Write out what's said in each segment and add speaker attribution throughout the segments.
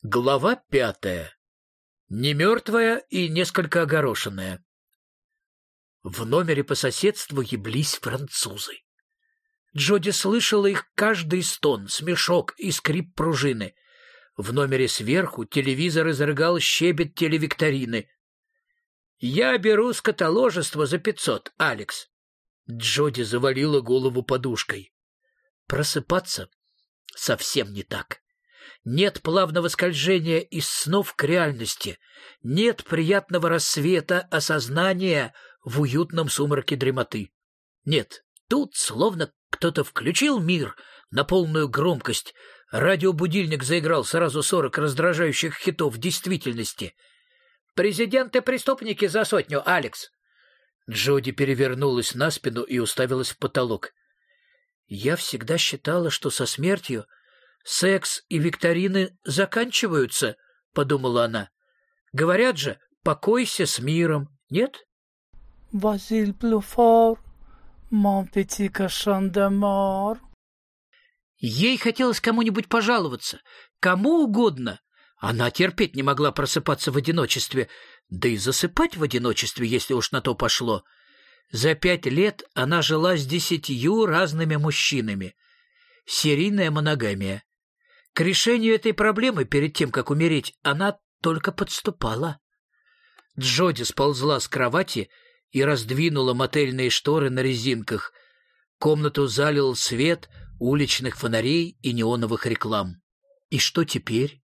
Speaker 1: Глава 5. Немертвая и несколько огорошенная. В номере по соседству еблись французы. Джоди слышала их каждый стон, смешок и скрип пружины. В номере сверху телевизор изрыгал щебет телевикторины. «Я беру скотоложество за 500, Алекс». Джоди завалила голову подушкой. Просыпаться совсем не так. Нет плавного скольжения из снов к реальности, нет приятного рассвета осознания в уютном сумраке дремоты. Нет, тут словно кто-то включил мир на полную громкость, радиобудильник заиграл сразу 40 раздражающих хитов действительности. «Президенты-преступники за 100, Алекс!» Джоди перевернулась на спину и уставилась в потолок. «Я всегда считала, что со смертью секс и викторины заканчиваются», — подумала она. «Говорят же, покойся с миром, нет?»
Speaker 2: «Василь Плюфор, mon petit cochon de mort».
Speaker 1: Ей хотелось кому-нибудь пожаловаться, кому угодно. Она терпеть не могла просыпаться в одиночестве, да и засыпать в одиночестве, если уж на то пошло. За 5 лет она жила с 10 разными мужчинами. Серийная моногамия. К решению этой проблемы перед тем, как умереть, она только подступала. Джоди сползла с кровати и раздвинула мотельные шторы на резинках. Комнату залил свет уличных фонарей и неоновых реклам. И что теперь?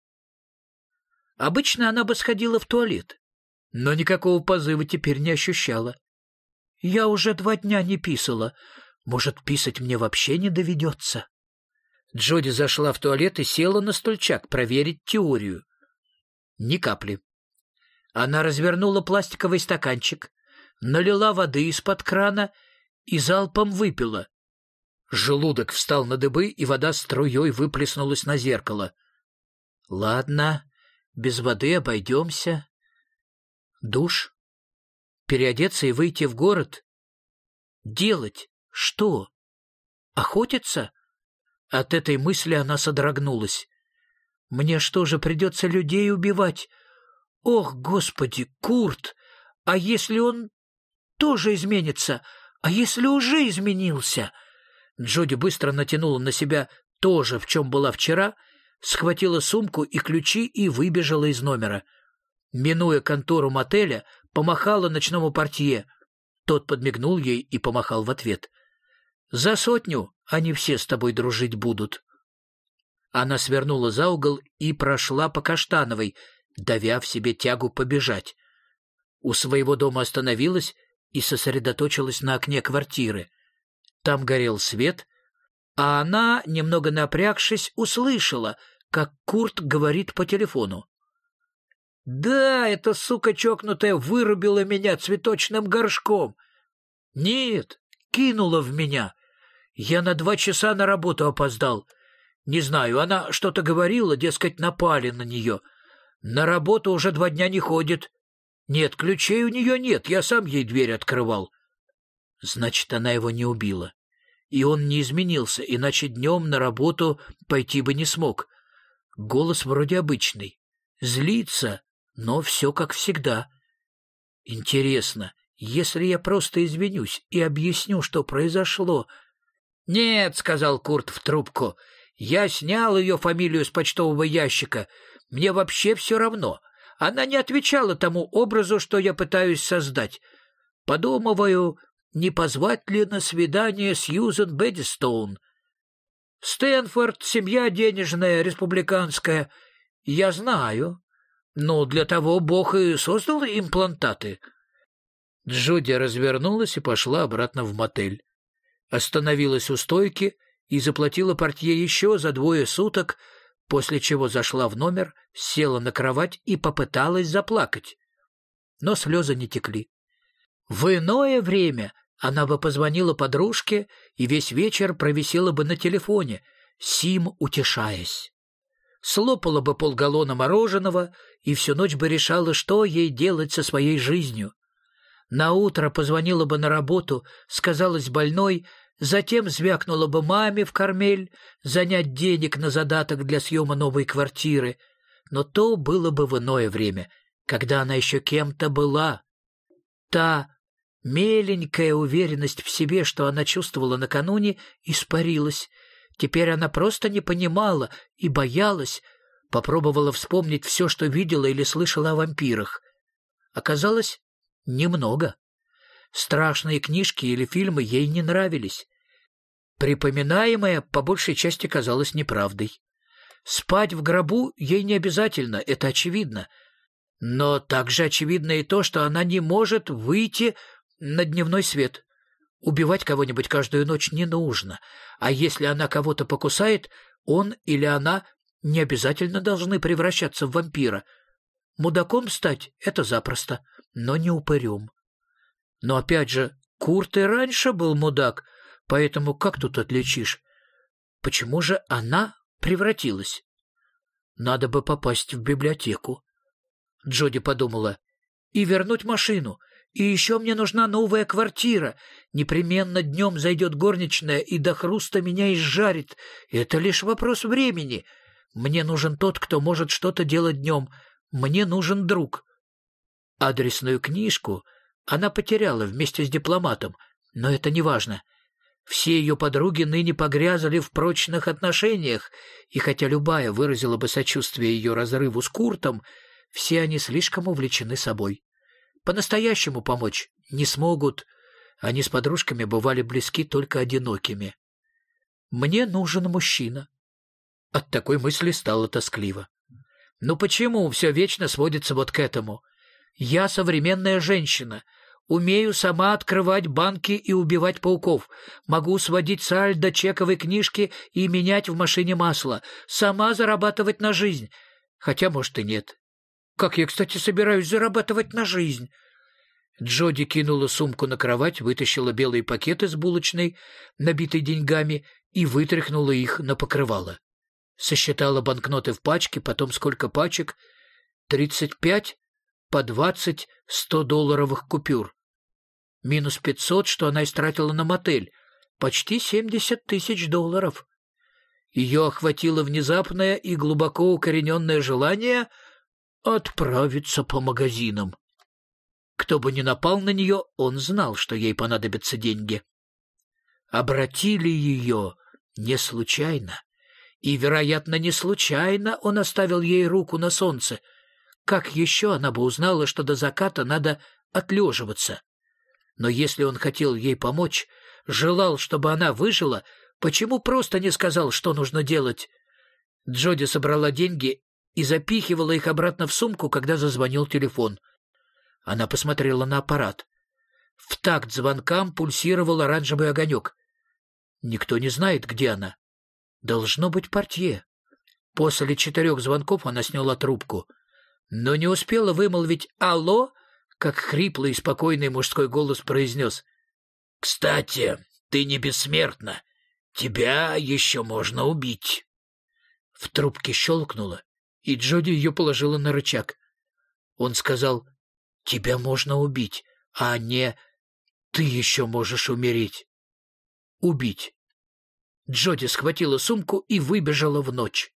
Speaker 1: Обычно она бы сходила в туалет, но никакого позыва теперь не ощущала. «Я уже 2 дня не писала. Может, писать мне вообще не доведется?» Джоди зашла в туалет и села на стульчак проверить теорию. Ни капли. Она развернула пластиковый стаканчик, налила воды из-под крана и залпом выпила. Желудок встал на дыбы, и вода струей выплеснулась на зеркало. «Ладно, без воды обойдемся. Душ? Переодеться и выйти в город? Делать что? Охотиться?» От этой мысли она содрогнулась. «Мне что же, придется людей убивать? Ох, Господи, Курт! А если он тоже изменится? А если уже изменился?» Джоди быстро натянула на себя то же, в чем была вчера, схватила сумку и ключи и выбежала из номера. Минуя контору мотеля, помахала ночному портье. Тот подмигнул ей и помахал в ответ. «За 100 они все с тобой дружить будут». Она свернула за угол и прошла по Каштановой, давя в себе тягу побежать. У своего дома остановилась и сосредоточилась на окне квартиры. Там горел свет, а она, немного напрягшись, услышала, как Курт говорит по телефону. «Да, эта сука чокнутая вырубила меня цветочным горшком. Нет, кинула в меня. Я на 2 часа на работу опоздал. Не знаю, она что-то говорила, дескать, напали на нее. На работу уже 2 дня не ходит. Нет, ключей у нее нет, я сам ей дверь открывал». Значит, она его не убила. И он не изменился, иначе днем на работу пойти бы не смог. Голос вроде обычный. Злится, но все как всегда. Интересно, если я просто извинюсь и объясню, что произошло... «Нет», — сказал Курт в трубку, — «я снял ее фамилию с почтового ящика. Мне вообще все равно. Она не отвечала тому образу, что я пытаюсь создать. Подумываю, не позвать ли на свидание Сьюзен Бэдистоун. Стэнфорд — семья денежная, республиканская. Я знаю. Но для того Бог и создал имплантаты». Джоди развернулась и пошла обратно в мотель. Остановилась у стойки и заплатила портье еще за 2 суток, после чего зашла в номер, села на кровать и попыталась заплакать. Но слезы не текли. В иное время она бы позвонила подружке и весь вечер провисела бы на телефоне, сим утешаясь. Слопала бы полгаллона мороженого и всю ночь бы решала, что ей делать со своей жизнью. Наутро позвонила бы на работу, сказалась больной, затем звякнула бы маме в Кармель занять денег на задаток для съема новой квартиры. но то было бы в иное время, когда она еще кем-то была. Та меленькая уверенность в себе, что она чувствовала накануне, испарилась. Теперь она просто не понимала и боялась, попробовала вспомнить все, что видела или слышала о вампирах. Оказалось, немного. Страшные книжки или фильмы ей не нравились. Припоминаемое по большей части казалось неправдой. Спать в гробу ей не обязательно, это очевидно. Но также очевидно и то, что она не может выйти на дневной свет. Убивать кого-нибудь каждую ночь не нужно, а если она кого-то покусает, он или она не обязательно должны превращаться в вампира. Мудаком стать — это запросто, но не упырем. Но опять же, Курт и раньше был мудак, поэтому как тут отличишь? Почему же она превратилась? Надо бы попасть в библиотеку. Джоди подумала. И вернуть машину. И еще мне нужна новая квартира. Непременно днем зайдет горничная и до хруста меня изжарит. Это лишь вопрос времени. Мне нужен тот, кто может что-то делать днем. Мне нужен друг. Адресную книжку она потеряла вместе с дипломатом, но это не важно. Все ее подруги ныне погрязли в прочных отношениях, и хотя любая выразила бы сочувствие ее разрыву с Куртом, все они слишком увлечены собой. По-настоящему помочь не смогут. Они с подружками бывали близки только одинокими. «Мне нужен мужчина». От такой мысли стало тоскливо. «Ну почему все вечно сводится вот к этому? Я современная женщина. Умею сама открывать банки и убивать пауков. Могу сводить саль до чековой книжки и менять в машине масло. Сама зарабатывать на жизнь. Хотя, может, и нет. Как я, кстати, собираюсь зарабатывать на жизнь?» Джоди кинула сумку на кровать, вытащила белые пакеты с булочной, набитой деньгами, и вытряхнула их на покрывало. Сосчитала банкноты в пачке, потом сколько пачек? 35 по 20 $100 купюр. Минус 500, что она истратила на мотель. Почти $70 000. Ее охватило внезапное и глубоко укорененное желание отправиться по магазинам. Кто бы ни напал на нее, он знал, что ей понадобятся деньги. Обратили ее не случайно. И, вероятно, не случайно он оставил ей руку на солнце. Как еще она бы узнала, что до заката надо отлеживаться? Но если он хотел ей помочь, желал, чтобы она выжила, почему просто не сказал, что нужно делать? Джоди собрала деньги и запихивала их обратно в сумку, когда зазвонил телефон. Она посмотрела на аппарат. В такт звонкам пульсировал оранжевый огонек. Никто не знает, где она. Должно быть портье. После 4 звонков она сняла трубку, но не успела вымолвить «Алло», как хриплый и спокойный мужской голос произнес: «Кстати, ты не бессмертна. Тебя еще можно убить». В трубке щелкнуло, и Джоди ее положила на рычаг. Он сказал: «Тебя можно убить, а не ты еще можешь умереть». Убить. Джоди схватила сумку и выбежала в ночь.